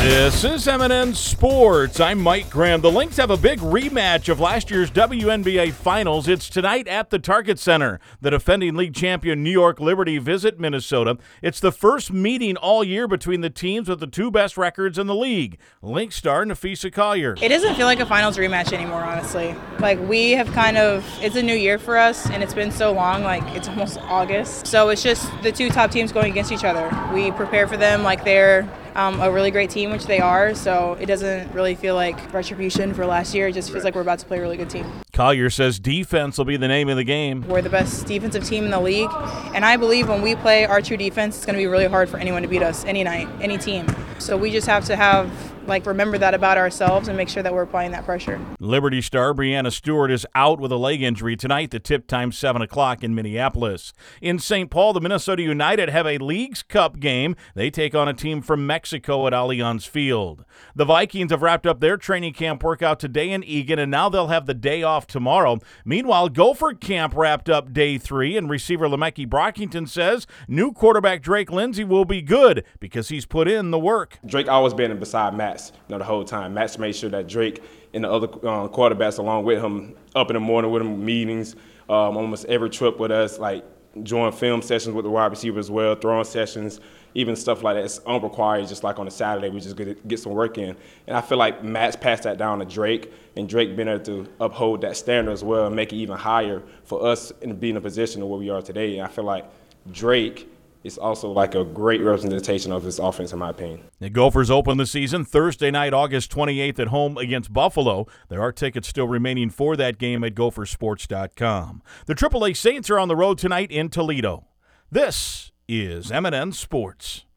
This is M&N Sports. I'm Mike Graham. The Lynx have a big rematch of last year's WNBA Finals. It's tonight at the Target Center. The defending league champion New York Liberty visit Minnesota. It's the first meeting all year between the teams with the two best records in the league. Lynx star Napheesa Collier. It doesn't feel like a finals rematch anymore, honestly. Like, we have it's a new year for us, and it's been so long, like it's almost August. So it's just the two top teams going against each other. We prepare for them like they're a really great team, which they are, so it doesn't really feel like retribution for last year. It just feels like we're about to play a really good team. Collier says defense will be the name of the game. We're the best defensive team in the league, and I believe when we play our true defense, it's going to be really hard for anyone to beat us any night, any team. So we just have to remember that about ourselves and make sure that we're applying that pressure. Liberty star Breanna Stewart is out with a leg injury tonight. The tip time 7 o'clock in Minneapolis. In St. Paul, the Minnesota United have a Leagues Cup game. They take on a team from Mexico at Allianz Field. The Vikings have wrapped up their training camp workout today in Eagan, and now they'll have the day off tomorrow. Meanwhile, Gopher camp wrapped up day 3, and receiver Le'Meke Brockington says new quarterback Drake Lindsey will be good because he's put in the work. Drake always been beside Matt, the whole time. Matt made sure that Drake and the other quarterbacks along with him up in the morning with him, meetings, almost every trip with us, like join film sessions with the wide receiver as well, throwing sessions, even stuff like that. It's unrequired, just like on a Saturday, we just get some work in. And I feel like Matt's passed that down to Drake, and Drake been able to uphold that standard as well and make it even higher for us and be in a position of where we are today. And I feel like Drake is also like a great representation of this offense, in my opinion. The Gophers open the season Thursday night, August 28th at home against Buffalo. There are tickets still remaining for that game at gophersports.com. The AAA Saints are on the road tonight in Toledo. This is M&N Sports.